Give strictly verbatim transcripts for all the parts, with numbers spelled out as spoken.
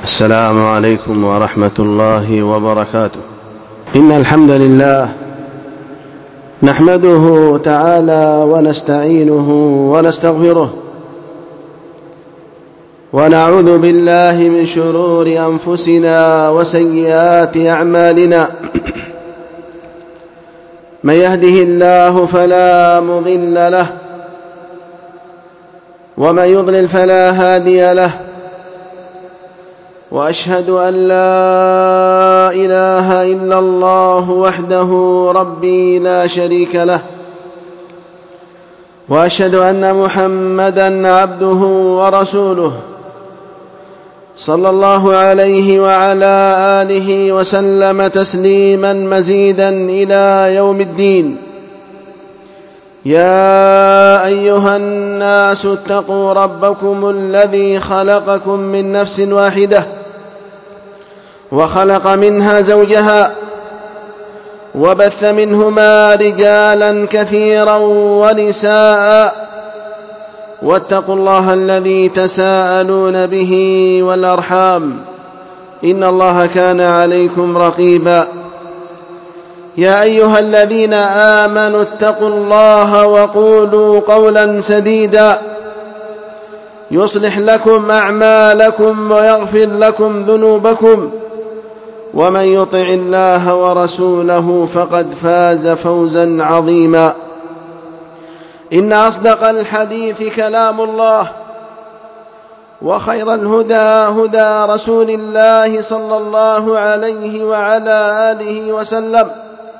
السلام عليكم ورحمة الله وبركاته. إن الحمد لله نحمده تعالى ونستعينه ونستغفره، ونعوذ بالله من شرور أنفسنا وسيئات أعمالنا. من يهده الله فلا مضل له، ومن يضلل فلا هادي له، وأشهد أن لا إله إلا الله وحده ربي لا شريك له، وأشهد أن محمدًا عبده ورسوله صلى الله عليه وعلى آله وسلم تسليمًا مزيدًا إلى يوم الدين. يا أيها الناس اتقوا ربكم الذي خلقكم من نفس واحدة، وخلق منها زوجها، وبث منهما رجالا كثيرا ونساء، واتقوا الله الذي تساءلون به والأرحام، إن الله كان عليكم رقيبا. يا أيها الذين آمنوا اتقوا الله وقولوا قولا سديدا يصلح لكم أعمالكم ويغفر لكم ذنوبكم، ومن يطع الله ورسوله فقد فاز فوزا عظيما. إن أصدق الحديث كلام الله، وخير الهدى هدى رسول الله صلى الله عليه وعلى آله وسلم،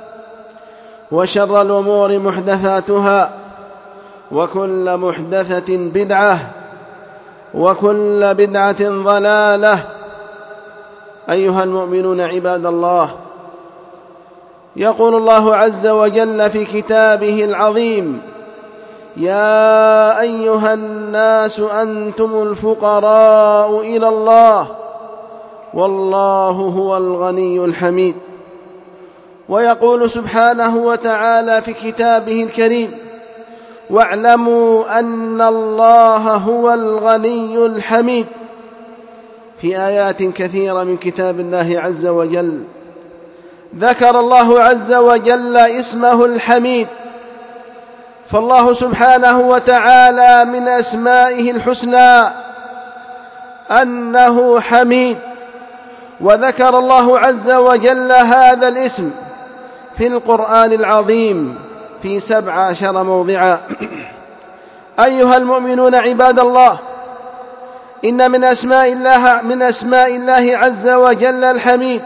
وشر الأمور محدثاتها، وكل محدثة بدعة، وكل بدعة ضلالة. أيها المؤمنون عباد الله، يقول الله عز وجل في كتابه العظيم: يا أيها الناس أنتم الفقراء إلى الله والله هو الغني الحميد. ويقول سبحانه وتعالى في كتابه الكريم: واعلموا أن الله هو الغني الحميد، في آيات كثيرة من كتاب الله عز وجل ذكر الله عز وجل اسمه الحميد. فالله سبحانه وتعالى من أسمائه الحسنى أنه حميد، وذكر الله عز وجل هذا الاسم في القرآن العظيم في سبع عشر موضعا. أيها المؤمنون عباد الله، إن من أسماء الله من أسماء الله عز وجل الحميد،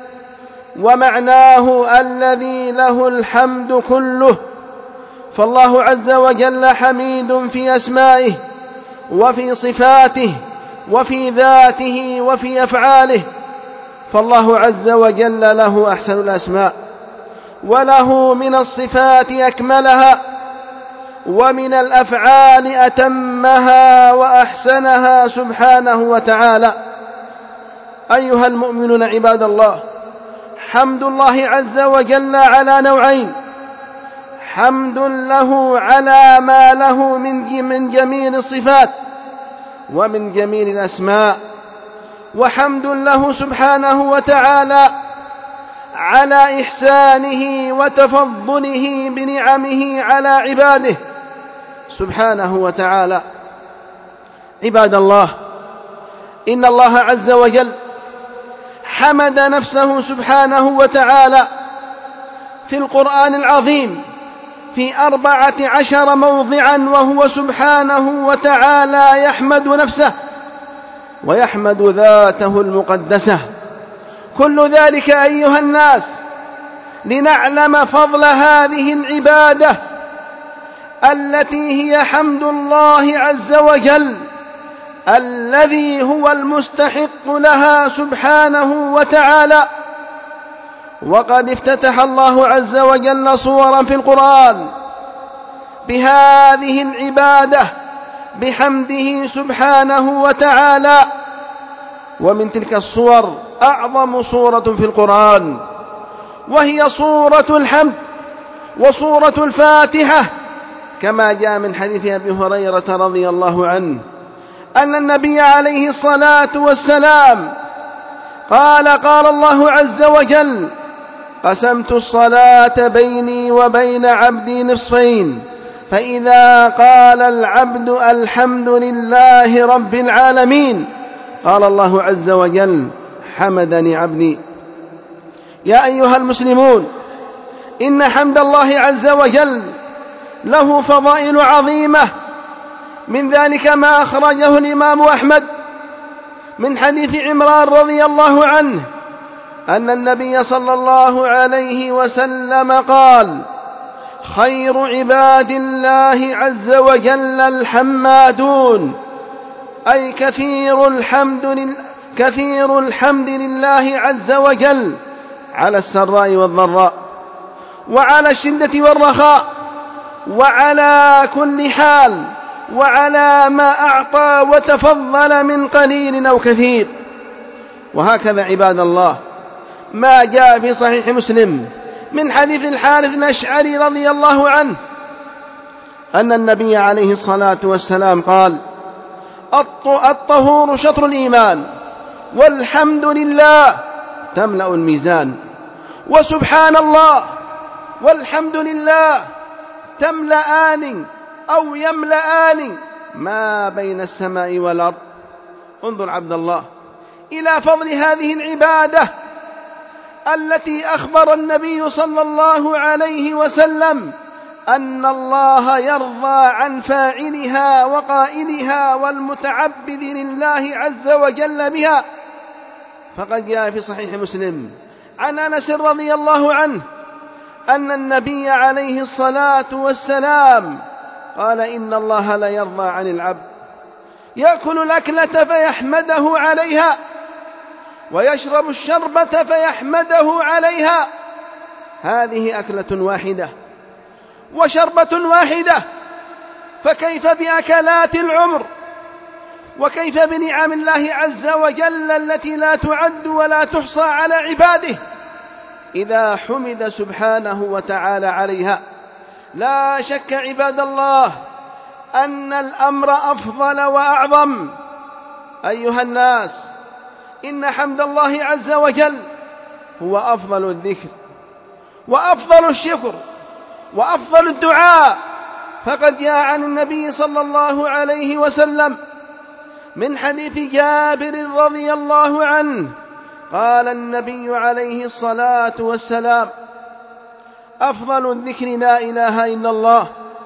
ومعناه الذي له الحمد كله. فالله عز وجل حميد في أسمائه وفي صفاته وفي ذاته وفي أفعاله. فالله عز وجل له أحسن الأسماء، وله من الصفات أكملها، ومن الأفعال أتمها وأحسنها سبحانه وتعالى. أيها المؤمنون عباد الله، حمد الله عز وجل على نوعين: حمد له على ما له من جميل الصفات ومن جميل الأسماء، وحمد له سبحانه وتعالى على إحسانه وتفضله بنعمه على عباده سبحانه وتعالى. عباد الله، إن الله عز وجل حمد نفسه سبحانه وتعالى في القرآن العظيم في أربعة عشر موضعا، وهو سبحانه وتعالى يحمد نفسه ويحمد ذاته المقدسة. كل ذلك أيها الناس لنعلم فضل هذه العبادة التي هي حمد الله عز وجل، الذي هو المستحق لها سبحانه وتعالى. وقد افتتح الله عز وجل صورا في القرآن بهذه العبادة بحمده سبحانه وتعالى، ومن تلك الصور أعظم صورة في القرآن، وهي صورة الحمد وصورة الفاتحة، كما جاء من حديث أبي هريرة رضي الله عنه أن النبي عليه الصلاة والسلام قال قال الله عز وجل: قسمت الصلاة بيني وبين عبدي نصفين، فإذا قال العبد الحمد لله رب العالمين قال الله عز وجل: حمدني عبدي. يا أيها المسلمون، إن حمد الله عز وجل له فضائل عظيمة، من ذلك ما أخرجه الإمام أحمد من حديث عمران رضي الله عنه أن النبي صلى الله عليه وسلم قال: خير عباد الله عز وجل الحمادون، أي كثير الحمد لله كثير الحمد لله عز وجل على السراء والضراء، وعلى الشدة والرخاء، وعلى كل حال، وعلى ما أعطى وتفضل من قليل أو كثير. وهكذا عباد الله ما جاء في صحيح مسلم من حديث الحارث الأشعري رضي الله عنه أن النبي عليه الصلاة والسلام قال: الطهور شطر الإيمان، والحمد لله تملأ الميزان، وسبحان الله والحمد لله تملأان أو يملأان ما بين السماء والأرض. انظر عبد الله إلى فضل هذه العبادة التي أخبر النبي صلى الله عليه وسلم أن الله يرضى عن فاعلها وقائلها والمتعبد لله عز وجل بها. فقد جاء في صحيح مسلم عن أنس رضي الله عنه أن النبي عليه الصلاة والسلام قال: إن الله لا يرضى عن العبد يأكل الأكلة فيحمده عليها، ويشرب الشربة فيحمده عليها. هذه أكلة واحدة وشربة واحدة، فكيف بأكلات العمر؟ وكيف بنعم الله عز وجل التي لا تعد ولا تحصى على عباده إذا حمد سبحانه وتعالى عليها؟ لا شك عباد الله أن الأمر أفضل وأعظم. أيها الناس، إن حمد الله عز وجل هو أفضل الذكر وأفضل الشكر وأفضل الدعاء. فقد جاء عن النبي صلى الله عليه وسلم من حديث جابر رضي الله عنه قال النبي عليه الصلاة والسلام: أفضل الذكر لا إله إلا الله،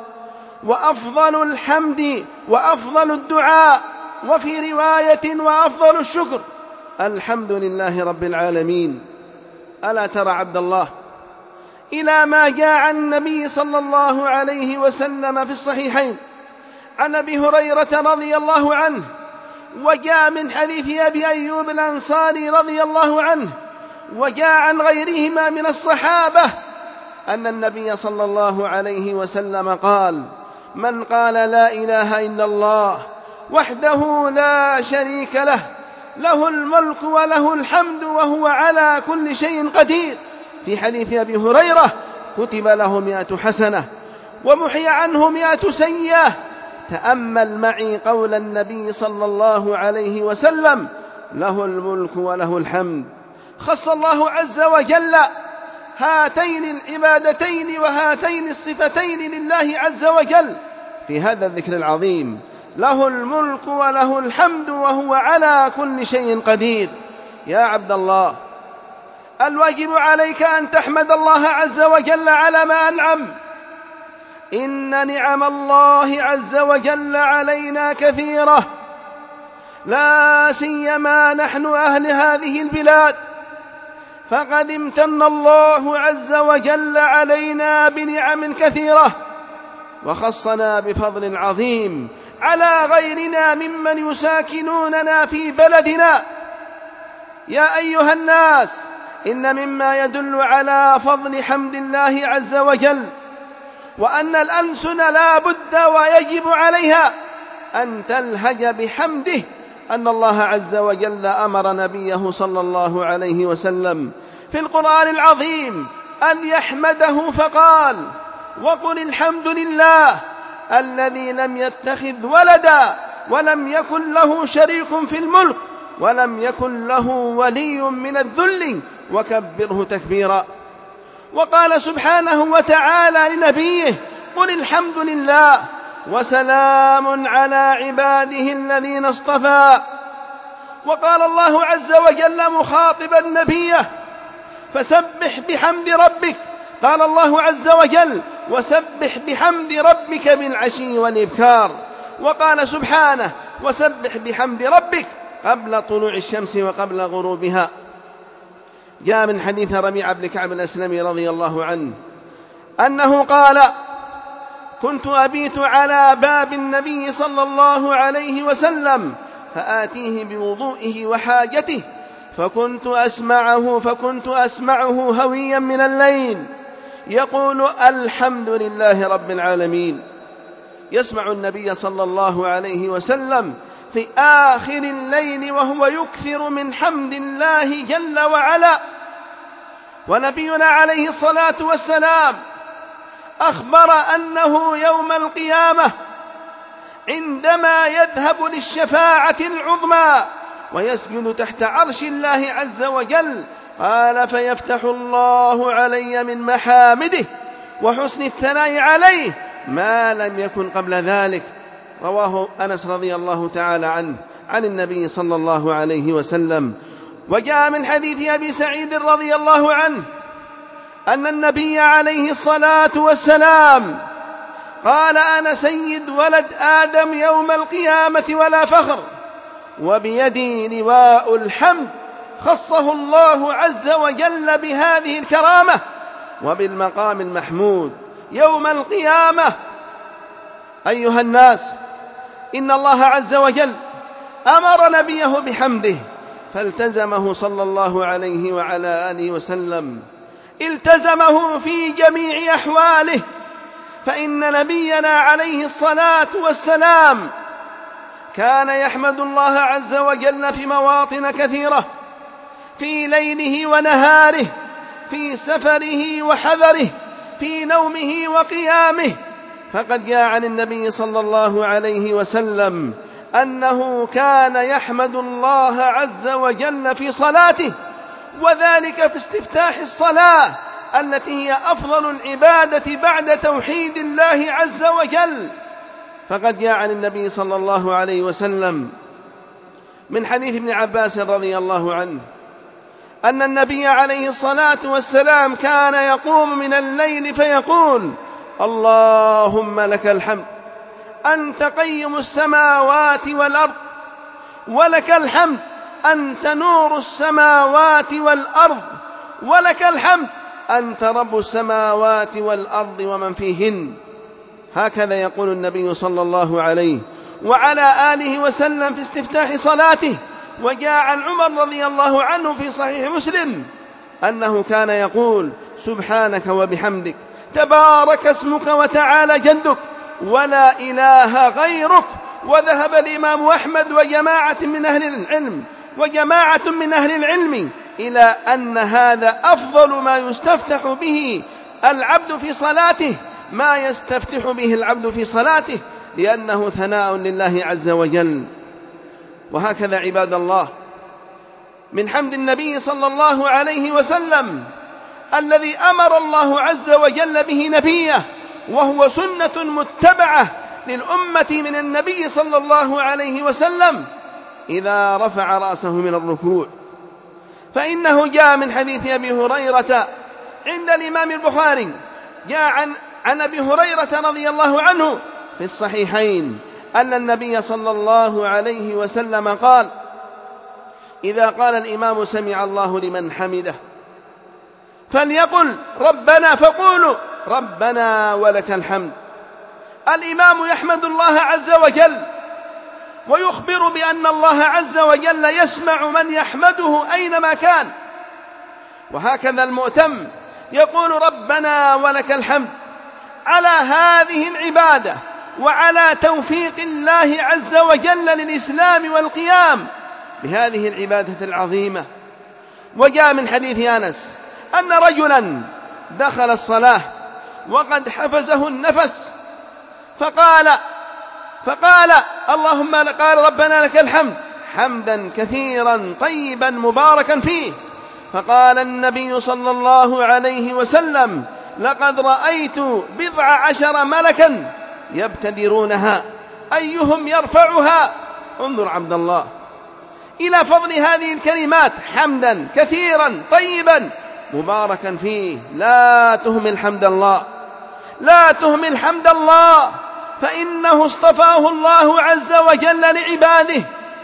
وأفضل الحمد وأفضل الدعاء، وفي رواية وأفضل الشكر الحمد لله رب العالمين. ألا ترى عبد الله إلى ما جاء عن النبي صلى الله عليه وسلم في الصحيحين عن أبي هريرة رضي الله عنه، وجاء من حديث أبي أيوب الأنصاري رضي الله عنه، وجاء عن غيرهما من الصحابة أن النبي صلى الله عليه وسلم قال: من قال لا إله إلا الله وحده لا شريك له، له الملك وله الحمد وهو على كل شيء قدير، في حديث أبي هريرة: كتب له مئة حسنة ومحي عنه مئة سيئة. تأمل معي قول النبي صلى الله عليه وسلم: له الملك وله الحمد. خص الله عز وجل هاتين العبادتين وهاتين الصفتين لله عز وجل في هذا الذكر العظيم: له الملك وله الحمد وهو على كل شيء قدير. يا عبد الله، الواجب عليك أن تحمد الله عز وجل على ما أنعم. إن نعم الله عز وجل علينا كثيرة، لا سيما نحن أهل هذه البلاد، فقد امتن الله عز وجل علينا بنعم كثيرة، وخصنا بفضل عظيم على غيرنا ممن يساكنوننا في بلدنا. يا أيها الناس، إن مما يدل على فضل حمد الله عز وجل وأن الألسن لا بد ويجب عليها أن تلهج بحمده أن الله عز وجل أمر نبيه صلى الله عليه وسلم في القرآن العظيم أن يحمده، فقال: وقل الحمد لله الذي لم يتخذ ولدا ولم يكن له شريك في الملك ولم يكن له ولي من الذل وكبره تكبيرا. وقال سبحانه وتعالى لنبيه: قل الحمد لله وسلام على عباده الذين اصطفى. وقال الله عز وجل مخاطبا نبيه: فسبح بحمد ربك. قال الله عز وجل: وسبح بحمد ربك بالعشي والإبكار. وقال سبحانه: وسبح بحمد ربك قبل طلوع الشمس وقبل غروبها. جاء من حديث ربيعة بن كعب الأسلمي رضي الله عنه أنه قال: كنت أبيت على باب النبي صلى الله عليه وسلم فآتيه بوضوئه وحاجته فكنت أسمعه فكنت أسمعه هويا من الليل يقول: الحمد لله رب العالمين. يسمع النبي صلى الله عليه وسلم في آخر الليل وهو يكثر من حمد الله جل وعلا. ونبينا عليه الصلاة والسلام أخبر أنه يوم القيامة عندما يذهب للشفاعة العظمى ويسجد تحت عرش الله عز وجل، قال: فيفتح الله علي من محامده وحسن الثناء عليه ما لم يكن قبل ذلك. رواه أنس رضي الله تعالى عنه عن النبي صلى الله عليه وسلم. وجاء من حديث أبي سعيد رضي الله عنه أن النبي عليه الصلاة والسلام قال: أنا سيد ولد آدم يوم القيامة ولا فخر، وبيدي لواء الحمد. خصه الله عز وجل بهذه الكرامة وبالمقام المحمود يوم القيامة. أيها الناس، إن الله عز وجل أمر نبيه بحمده فالتزمه صلى الله عليه وعلى آله وسلم، التزمه في جميع أحواله. فإن نبينا عليه الصلاة والسلام كان يحمد الله عز وجل في مواطن كثيرة، في ليله ونهاره، في سفره وحذره، في نومه وقيامه. فقد جاء عن النبي صلى الله عليه وسلم أنه كان يحمد الله عز وجل في صلاته، وذلك في استفتاح الصلاة التي هي أفضل العبادة بعد توحيد الله عز وجل. فقد جاء عن النبي صلى الله عليه وسلم من حديث ابن عباس رضي الله عنه أن النبي عليه الصلاة والسلام كان يقوم من الليل فيقول: اللهم لك الحمد أنت قيم السماوات والأرض، ولك الحمد أنت نور السماوات والأرض، ولك الحمد أنت رب السماوات والأرض ومن فيهن. هكذا يقول النبي صلى الله عليه وعلى آله وسلم في استفتاح صلاته. وجاء عن عمر رضي الله عنه في صحيح مسلم أنه كان يقول: سبحانك وبحمدك تبارك اسمك وتعالى جدك ولا إله غيرك. وذهب الإمام أحمد وجماعة من أهل العلم وجماعة من أهل العلم إلى أن هذا أفضل ما يستفتح به العبد في صلاته، ما يستفتح به العبد في صلاته، لأنه ثناء لله عز وجل. وهكذا عباد الله، من حمد النبي صلى الله عليه وسلم الذي أمر الله عز وجل به نبيه، وهو سنة متبعة للأمة من النبي صلى الله عليه وسلم، إذا رفع رأسه من الركوع. فإنه جاء من حديث أبي هريرة عند الإمام البخاري، جاء عن, عن أبي هريرة رضي الله عنه في الصحيحين أن النبي صلى الله عليه وسلم قال: إذا قال الإمام سمع الله لمن حمده فليقل ربنا، فقولوا ربنا ولك الحمد. الإمام يحمد الله عز وجل ويخبر بأن الله عز وجل يسمع من يحمده أينما كان. وهكذا المؤتم يقول ربنا ولك الحمد على هذه العبادة وعلى توفيق الله عز وجل للإسلام والقيام بهذه العبادة العظيمة. وجاء من حديث أنس أن رجلا دخل الصلاة وقد حفزه النفس فقال فقال اللهم قال ربنا لك الحمد حمدا كثيرا طيبا مباركا فيه. فقال النبي صلى الله عليه وسلم لقد رأيت بضع عشر ملكا يبتدرونها أيهم يرفعها. انظر عبد الله إلى فضل هذه الكلمات، حمدا كثيرا طيبا مباركا فيه. لا تهمل حمد الله، لا تهمل حمد الله، فإنه اصطفاه الله عز وجل لعباده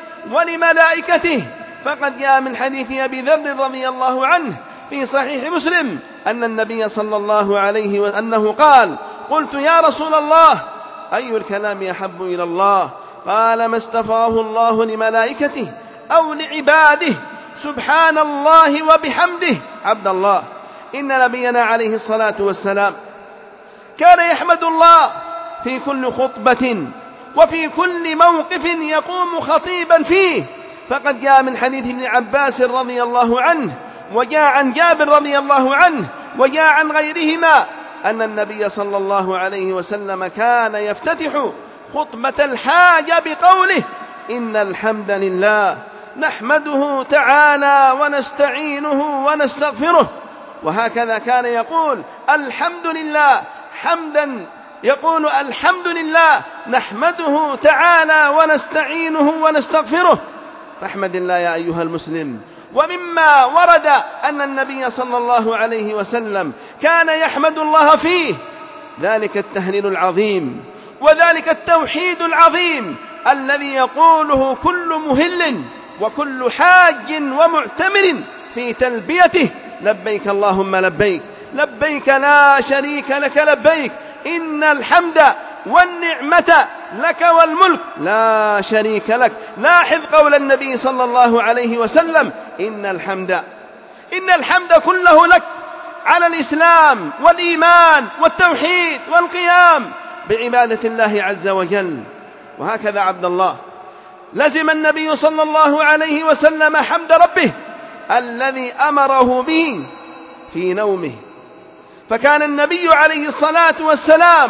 ولملائكته. فقد جاء من حديث أبي ذر رضي الله عنه في صحيح مسلم أن النبي صلى الله عليه وسلم أنه قال قلت يا رسول الله أي الكلام أحب إلى الله؟ قال ما اصطفاه الله لملائكته أو لعباده سبحان الله وبحمده. عبد الله إن نبينا عليه الصلاة والسلام كان يحمد الله في كل خطبة وفي كل موقف يقوم خطيبا فيه. فقد جاء من حديث ابن عباس رضي الله عنه، وجاء عن جابر رضي الله عنه، وجاء عن غيرهما أن النبي صلى الله عليه وسلم كان يفتتح خطبة الحاجة بقوله إن الحمد لله نحمده تعالى ونستعينه ونستغفره. وهكذا كان يقول الحمد لله حمدا، يقول الحمد لله نحمده تعالى ونستعينه ونستغفره. فاحمد الله يا أيها المسلم. ومما ورد أن النبي صلى الله عليه وسلم كان يحمد الله فيه ذلك التهليل العظيم، وذلك التوحيد العظيم الذي يقوله كل مهل وكل حاج ومعتمر في تلبيته لبيك اللهم لبيك لبيك لا شريك لك لبيك إن الحمد والنعمة لك والملك لا شريك لك. لاحظ قول النبي صلى الله عليه وسلم إن الحمد إن الحمد كله لك على الإسلام والإيمان والتوحيد والقيام بعبادة الله عز وجل. وهكذا عبد الله لزم النبي صلى الله عليه وسلم حمد ربه الذي أمره به في نومه. فكان النبي عليه الصلاة والسلام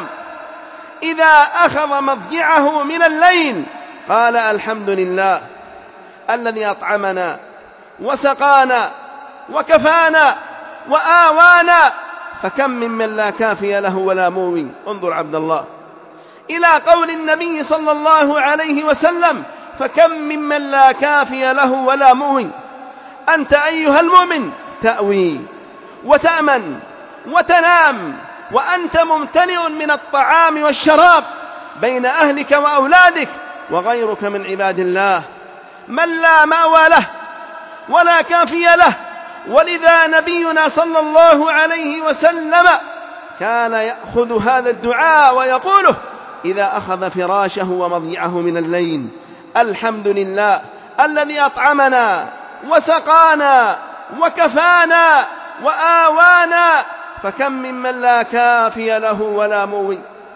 إذا أخذ مضجعه من الليل قال الحمد لله الذي أطعمنا وسقانا وكفانا وآوانا فكم ممن لا كافي له ولا موي. انظر عبد الله إلى قول النبي صلى الله عليه وسلم فكم ممن لا كافي له ولا موي. أنت أيها المؤمن تأوي وتأمن وتنام وأنت ممتلئ من الطعام والشراب بين أهلك وأولادك وغيرك من عباد الله من لا مأوى له ولا كافي له. ولذا نبينا صلى الله عليه وسلم كان يأخذ هذا الدعاء ويقوله إذا أخذ فراشه ومضجعه من الليل الحمد لله الذي أطعمنا وسقانا وكفانا وآوانا فكم ممن لا كافي له ولا موي.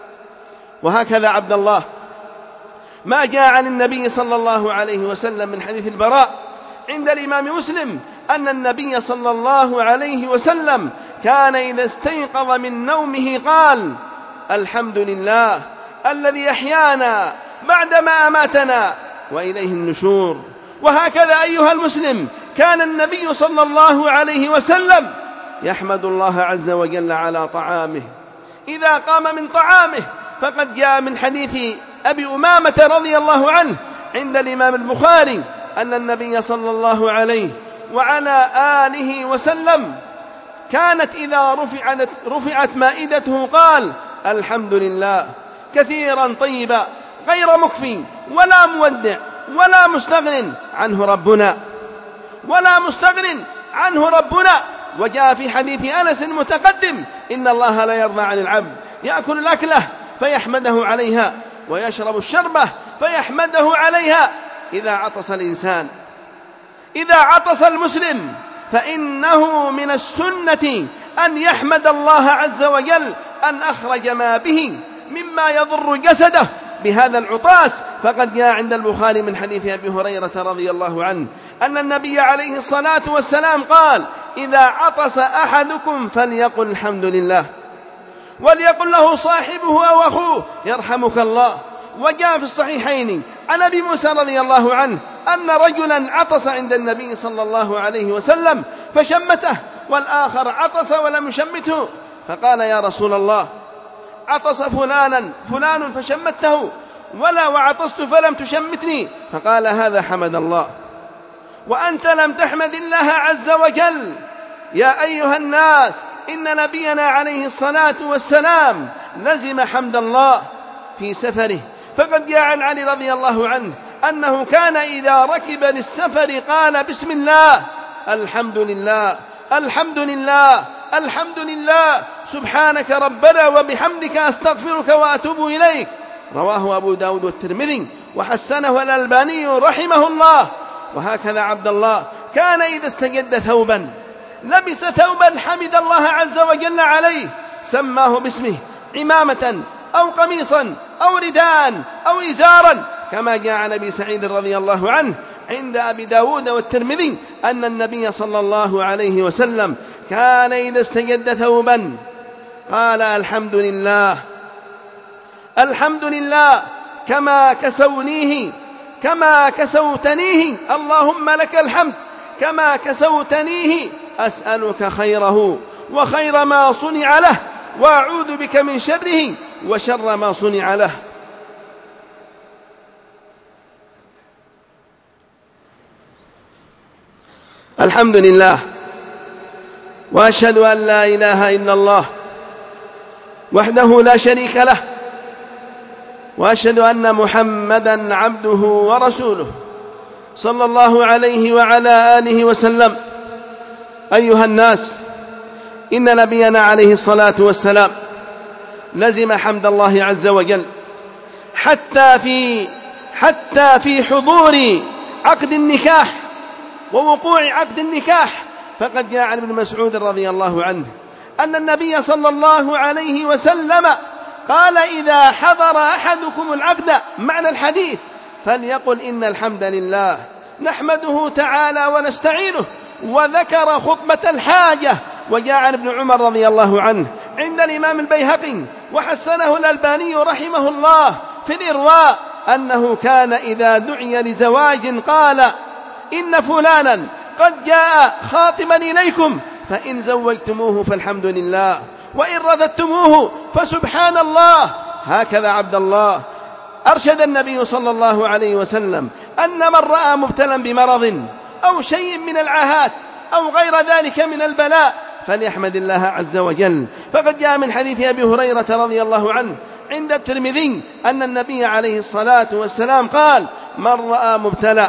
وهكذا عبد الله ما جاء عن النبي صلى الله عليه وسلم من حديث البراء عند الإمام مسلم أن النبي صلى الله عليه وسلم كان إذا استيقظ من نومه قال الحمد لله الذي أحيانا بعدما أماتنا وإليه النشور. وهكذا أيها المسلم كان النبي صلى الله عليه وسلم يحمد الله عز وجل على طعامه إذا قام من طعامه. فقد جاء من حديث أبي أمامة رضي الله عنه عند الإمام البخاري أن النبي صلى الله عليه وعلى آله وسلم كانت إذا رفعت, رفعت مائدته قال الحمد لله كثيرا طيبا غير مكفي ولا مودع ولا مستغن عنه ربنا ولا مستغن عنه ربنا. وجاء في حديث أنس متقدم إن الله لا يرضى عن العبد يأكل الأكلة فيحمده عليها ويشرب الشربة فيحمده عليها. إذا عطس الإنسان إذا عطس المسلم فإنه من السنة أن يحمد الله عز وجل أن أخرج ما به مما يضر جسده بهذا العطاس. فقد جاء عند البخاري من حديث أبي هريرة رضي الله عنه أن النبي عليه الصلاة والسلام قال إذا عطس أحدكم فليقل الحمد لله وليقل له صاحبه أو أخوه يرحمك الله وجاء في الصحيحين عن أبي موسى رضي الله عنه أن رجلا عطس عند النبي صلى الله عليه وسلم فشمته، والآخر عطس ولم يشمته، فقال يا رسول الله عطس فلانا فلان فشمته ولا وعطست فلم تشمتني، فقال هذا حمد الله وأنت لم تحمد الله عز وجل. يا أيها الناس، إن نبينا عليه الصلاة والسلام لزم حمد الله في سفره، فقد جاء عن علي رضي الله عنه أنه كان إذا ركب للسفر قال بسم الله الحمد لله الحمد لله الحمد لله سبحانك ربنا وبحمدك أستغفرك وأتوب إليك. رواه أبو داود والترمذي وحسنه الألباني رحمه الله. وهكذا عبد الله كان إذا استجد ثوبا لبس ثوبا حمد الله عز وجل عليه، سماه باسمه عمامة أو قميصا أو رداء أو إزارا، كما جاء عن أبي سعيد رضي الله عنه عند أبي داود والترمذي أن النبي صلى الله عليه وسلم كان إذا استجد ثوبا قال الحمد لله الحمد لله كما كسونيه كما كسوتنيه اللهم لك الحمد كما كسوتنيه أسألك خيره وخير ما صنع له وأعوذ بك من شره وشر ما صنع له. الحمد لله، وأشهد أن لا إله إلا الله وحده لا شريك له، وأشهد أن محمدًا عبده ورسوله صلى الله عليه وعلى آله وسلم. أيها الناس، إن نبينا عليه الصلاة والسلام لزم حمد الله عز وجل حتى في حتى في حضور عقد النكاح ووقوع عقد النكاح، فقد جاء عن ابن مسعود رضي الله عنه أن النبي صلى الله عليه وسلم قال إذا حضر أحدكم العقد معنى الحديث فليقل إن الحمد لله نحمده تعالى ونستعينه، وذكر خطبة الحاجة. وجاء عن ابن عمر رضي الله عنه عند الإمام البيهقي وحسنه الألباني رحمه الله في الإرواء أنه كان إذا دعي لزواج قال إن فلانا قد جاء خاطبا إليكم فإن زوجتموه فالحمد لله وإن رددتموه فسبحان الله. هكذا عبد الله أرشد النبي صلى الله عليه وسلم أن من رأى مبتلا بمرض أو شيء من العاهات أو غير ذلك من البلاء فليحمد الله عز وجل. فقد جاء من حديث أبي هريرة رضي الله عنه عند الترمذي أن النبي عليه الصلاة والسلام قال من رأى مبتلا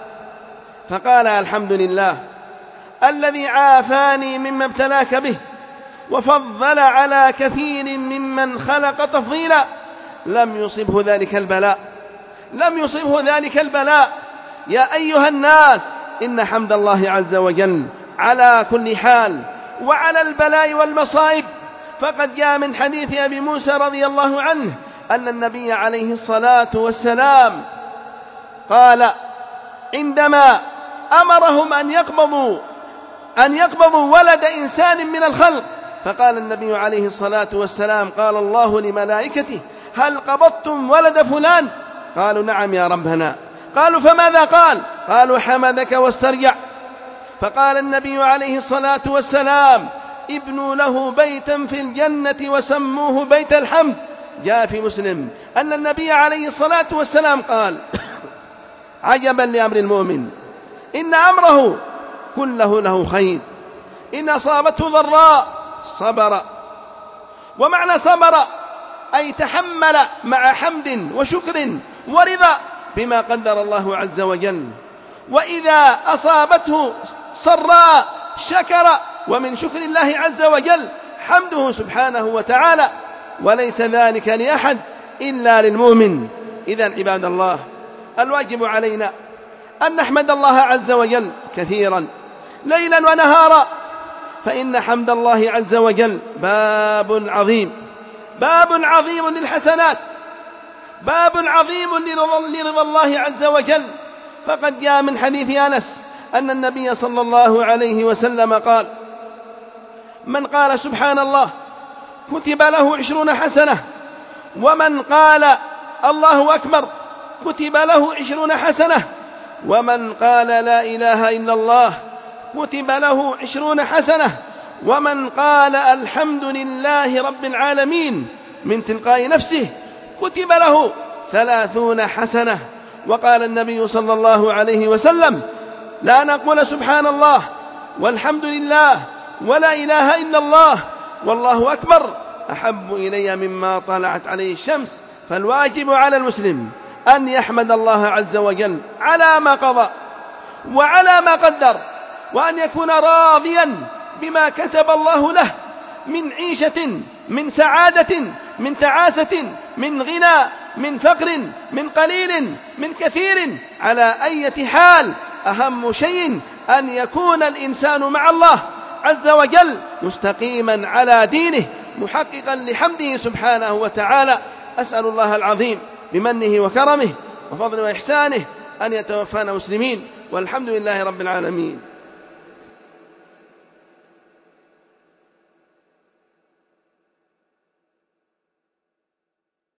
فقال الحمد لله الذي عافاني مما ابتلاك به وفضل على كثير ممن خلق تفضيلا لم يصبه ذلك البلاء لم يصبه ذلك البلاء. يا أيها الناس، إن حمد الله عز وجل على كل حال وعلى البلاء والمصائب. فقد جاء من حديث أبي موسى رضي الله عنه أن النبي عليه الصلاة والسلام قال عندما أمرهم أن يقبضوا أن يقبضوا ولد إنسان من الخلق، فقال النبي عليه الصلاة والسلام قال الله لملائكته هل قبضتم ولد فلان؟ قالوا نعم يا ربنا. قالوا فماذا قال؟ قالوا حمدك واسترجع. فقال النبي عليه الصلاة والسلام ابنوا له بيتا في الجنة وسموه بيت الحمد. جاء في مسلم أن النبي عليه الصلاة والسلام قال عجبا لأمر المؤمن إن أمره كله له خير إن أصابته ضراء صبر. ومعنى صبر أي تحمل مع حمد وشكر ورضا بما قدر الله عز وجل. وإذا أصابته سراء شكر، ومن شكر الله عز وجل حمده سبحانه وتعالى، وليس ذلك لأحد إلا للمؤمن. إذن عباد الله، الواجب علينا أن نحمد الله عز وجل كثيرا ليلا ونهارا، فإن حمد الله عز وجل باب عظيم باب عظيم للحسنات، باب عظيم لرضا الله عز وجل. فقد جاء من حديث أنس أن النبي صلى الله عليه وسلم قال من قال سبحان الله كتب له عشرون حسنة، ومن قال الله أكبر كتب له عشرون حسنة، ومن قال لا إله إلا الله كتب له عشرون حسنة، ومن قال الحمد لله رب العالمين من تلقاء نفسه كتب له ثلاثون حسنة. وقال النبي صلى الله عليه وسلم: لا نقول سبحان الله والحمد لله ولا إله إلا الله والله أكبر أحب إلي مما طلعت عليه الشمس. فالواجب على المسلم أن يحمد الله عز وجل على ما قضى وعلى ما قدر، وأن يكون راضيا بما كتب الله له من عيشة، من سعادة، من تعاسة، من غنى، من فقر، من قليل، من كثير. على أي حال أهم شيء أن يكون الإنسان مع الله عز وجل مستقيما على دينه محققا لحمده سبحانه وتعالى. أسأل الله العظيم بمنه وكرمه وفضله وإحسانه أن يتوفانا مسلمين، والحمد لله رب العالمين.